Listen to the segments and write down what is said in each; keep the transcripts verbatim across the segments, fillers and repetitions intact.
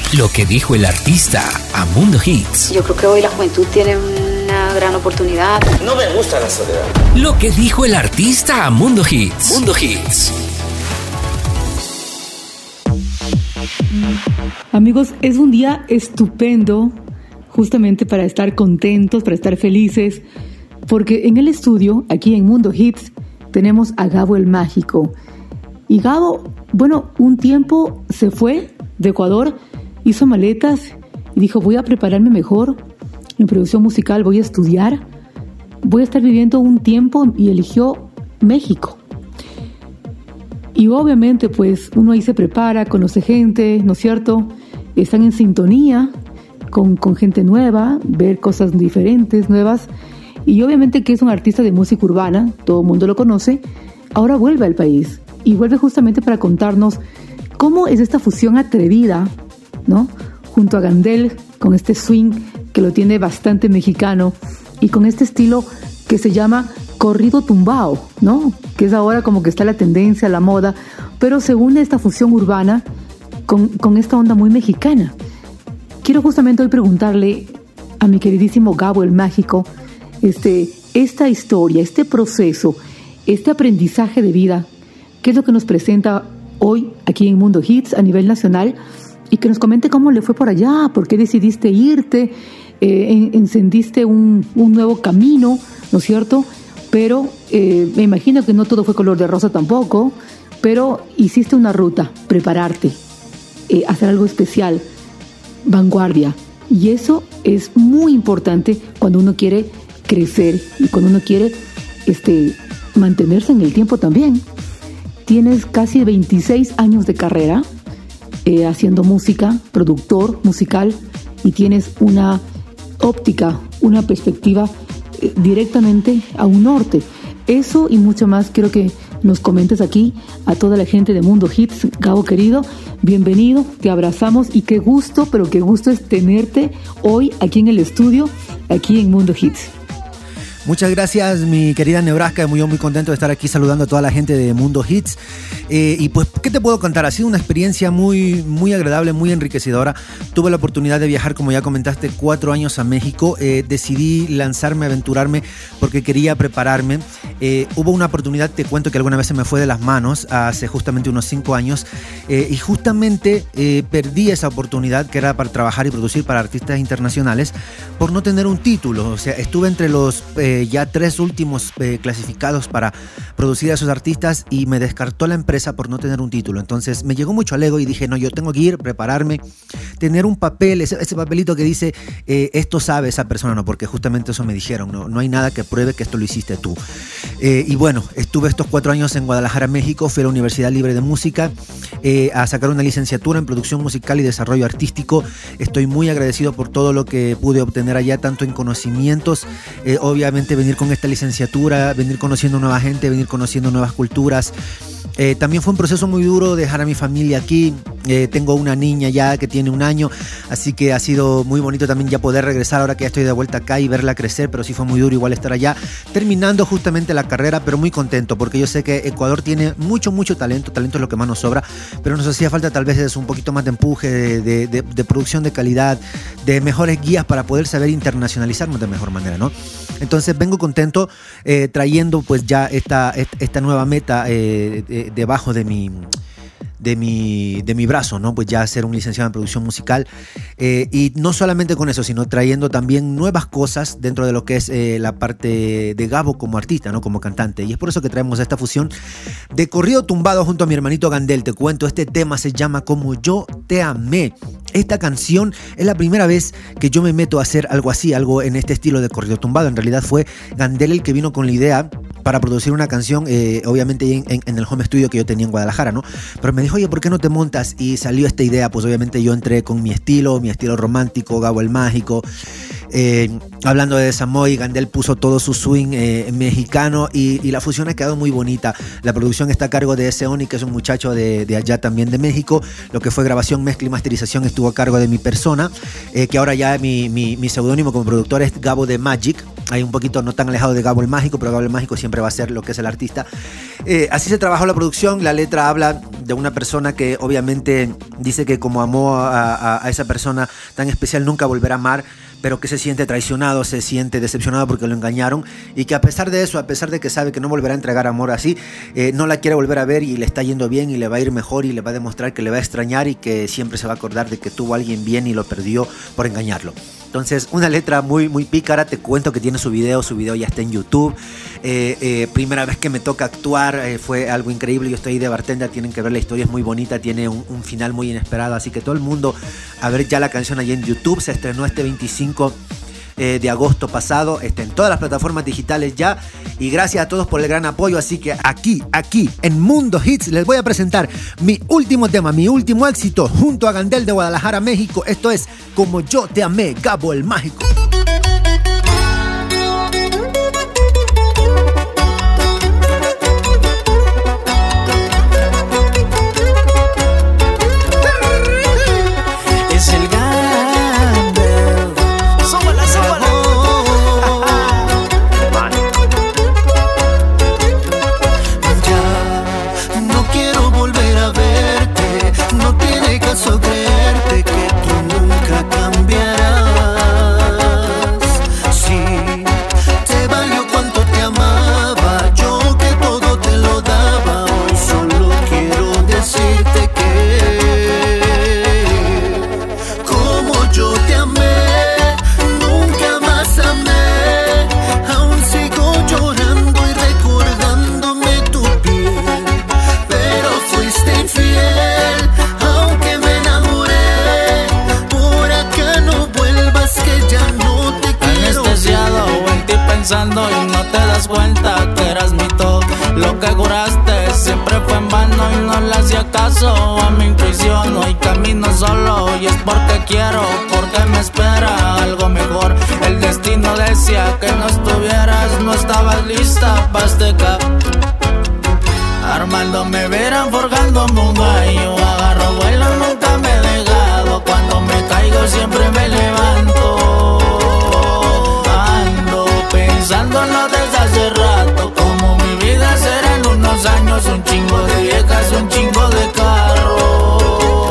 Lo que dijo el artista a Mundo Hits. Yo creo que hoy la juventud tiene una gran oportunidad. No me gusta la soledad. Lo que dijo el artista a Mundo Hits. Mundo Hits. Amigos, es un día estupendo justamente para estar contentos, para estar felices, porque en el estudio, aquí en Mundo Hits, tenemos a Gabo el Mágico. Y Gabo, bueno, un tiempo se fue de Ecuador, hizo maletas y dijo, voy a prepararme mejor en producción musical, voy a estudiar, voy a estar viviendo un tiempo, y eligió México. Y obviamente pues uno ahí se prepara, conoce gente, ¿no es cierto? Están en sintonía con, con gente nueva, ver cosas diferentes, nuevas. Y obviamente que es un artista de música urbana, todo el mundo lo conoce. Ahora vuelve al país y vuelve justamente para contarnos cómo es esta fusión atrevida, ¿no? Junto a Gandel, con este swing que lo tiene bastante mexicano y con este estilo que se llama corrido tumbao, ¿no? Que es ahora como que está la tendencia, la moda, pero se une esta fusión urbana con, con esta onda muy mexicana. Quiero justamente hoy preguntarle a mi queridísimo Gabo el Mágico, este, esta historia, este proceso, este aprendizaje de vida, ¿qué es lo que nos presenta hoy aquí en Mundo Hits a nivel nacional? Y que nos comente cómo le fue por allá, por qué decidiste irte, eh, encendiste un, un nuevo camino, ¿no es cierto? Pero eh, me imagino que no todo fue color de rosa tampoco, pero hiciste una ruta, prepararte, eh, hacer algo especial, vanguardia. Y eso es muy importante cuando uno quiere crecer y cuando uno quiere este, mantenerse en el tiempo también. Tienes casi veintiséis años de carrera eh, haciendo música, productor musical, y tienes una óptica, una perspectiva eh, directamente a un norte. Eso y mucho más quiero que nos comentes aquí a toda la gente de Mundo Hits. Gabo querido, bienvenido, te abrazamos y qué gusto, pero qué gusto es tenerte hoy aquí en el estudio, aquí en Mundo Hits. Muchas gracias, mi querida Nebraska. Muy, muy contento de estar aquí saludando a toda la gente de Mundo Hits. Eh, y pues, ¿qué te puedo contar? Ha sido una experiencia muy, muy agradable, muy enriquecedora. Tuve la oportunidad de viajar, como ya comentaste, cuatro años a México. Eh, decidí lanzarme, aventurarme, porque quería prepararme. Eh, hubo una oportunidad, te cuento, que alguna vez se me fue de las manos, hace justamente unos cinco años. Eh, y justamente eh, perdí esa oportunidad, que era para trabajar y producir para artistas internacionales, por no tener un título. O sea, estuve entre los... Eh, ya tres últimos eh, clasificados para producir a esos artistas y me descartó la empresa por no tener un título. Entonces me llegó mucho al ego y dije, no, yo tengo que ir, prepararme, tener un papel, ese, ese papelito que dice eh, esto sabe esa persona, no, porque justamente eso me dijeron, no, no hay nada que pruebe que esto lo hiciste tú. Eh, y bueno, estuve estos cuatro años en Guadalajara, México, fui a la Universidad Libre de Música eh, a sacar una licenciatura en producción musical y desarrollo artístico. Estoy muy agradecido por todo lo que pude obtener allá, tanto en conocimientos, eh, obviamente venir con esta licenciatura, venir conociendo nueva gente, venir conociendo nuevas culturas. Eh, también fue un proceso muy duro dejar a mi familia aquí. Eh, tengo una niña ya que tiene un año, así que ha sido muy bonito también ya poder regresar ahora que ya estoy de vuelta acá y verla crecer, pero sí fue muy duro igual estar allá, terminando justamente la carrera, pero muy contento porque yo sé que Ecuador tiene mucho, mucho talento, talento es lo que más nos sobra, pero nos hacía falta tal vez un poquito más de empuje, de, de, de, de producción de calidad, de mejores guías para poder saber internacionalizarnos de mejor manera, ¿no? Entonces vengo contento eh, trayendo pues ya esta, esta nueva meta eh, de, debajo de mi... De mi, de mi brazo, ¿no? Pues ya ser un licenciado en producción musical eh, y no solamente con eso, sino trayendo también nuevas cosas dentro de lo que es eh, la parte de Gabo como artista, ¿no? Como cantante, y es por eso que traemos esta fusión de corrido tumbado junto a mi hermanito Gandel. Te cuento, este tema se llama Como Yo Te Amé. Esta canción es la primera vez que yo me meto a hacer algo así, algo en este estilo de corrido tumbado. En realidad fue Gandel el que vino con la idea para producir una canción, eh, obviamente en, en, en el home studio que yo tenía en Guadalajara, ¿no? Pero me dijo, oye, ¿por qué no te montas? Y salió esta idea, pues obviamente yo entré con mi estilo, mi estilo romántico, Gabo el Mágico, eh, hablando de Samoy. Gandel puso todo su swing eh, mexicano y, y la fusión ha quedado muy bonita. La producción está a cargo de Seoni, que es un muchacho de, de allá también de México. Lo que fue grabación, mezcla y masterización estuvo a cargo de mi persona, eh, que ahora ya mi, mi, mi seudónimo como productor es Gabo de Magic. ahí un poquito no tan alejado de Gabo el Mágico, pero Gabo el Mágico siempre va a ser lo que es el artista. Eh, así se trabajó la producción. La letra habla de una persona que obviamente dice que como amó a, a, a esa persona tan especial nunca volverá a amar, pero que se siente traicionado, se siente decepcionado porque lo engañaron, y que a pesar de eso, a pesar de que sabe que no volverá a entregar amor así, eh, no la quiere volver a ver y le está yendo bien y le va a ir mejor y le va a demostrar que le va a extrañar y que siempre se va a acordar de que tuvo a alguien bien y lo perdió por engañarlo. Entonces, una letra muy, muy pícara. Te cuento que tiene su video, su video ya está en YouTube. Eh, eh, primera vez que me toca actuar, eh, fue algo increíble. Yo estoy ahí de bartender, tienen que ver, la historia es muy bonita, tiene un, un final muy inesperado, así que todo el mundo a ver ya la canción ahí en YouTube. Se estrenó este veinticinco eh, de agosto pasado, está en todas las plataformas digitales ya, y gracias a todos por el gran apoyo. Así que aquí, aquí en Mundo Hits les voy a presentar mi último tema, mi último éxito junto a Gandel de Guadalajara, México. Esto es Como Yo Te Amé, Gabo el Mágico. Creerte que tú nunca cambiarás. pensando y no te das cuenta que eras mi todo. Lo que juraste siempre fue en vano y no le hacía caso a mi intuición. Hoy camino solo y es porque quiero, porque me espera algo mejor. El destino decía que no estuvieras, no estabas lista para este cap. Armando me verán forjándome un gallo. Agarro vuelo, nunca me he dejado. Cuando me caigo siempre me levanto. Ando pensándolo desde hace rato, como mi vida será en unos años. Un chingo de viejas, un chingo de carros.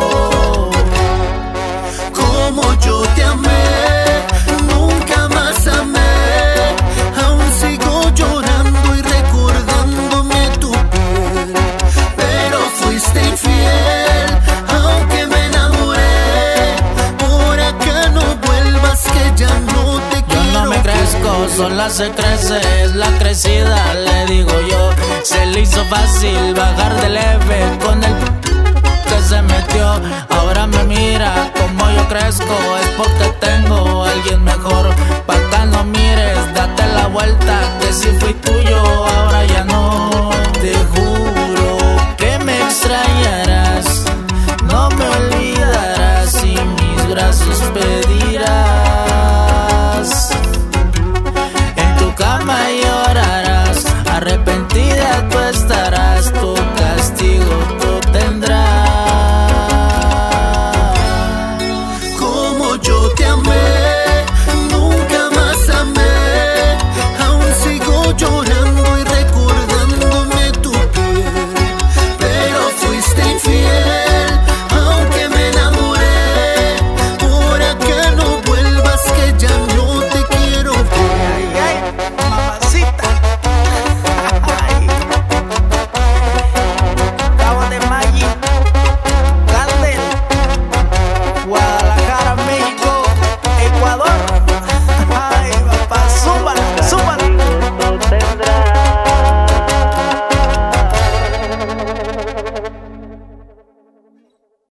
Como yo te amé, nunca más amé. Aún sigo llorando y recordándome tu piel. Pero fuiste infiel, aunque me enamoré. Por acá no vuelvas que ya no te quiero. Yo no me crezco, sola se crece, es la crecida, le digo yo. Se le hizo fácil bajar de leve con el que se metió. Ahora me mira como yo crezco, es porque tengo a alguien mejor. Pa' acá no mires, date la vuelta, que si fui tuyo, ahora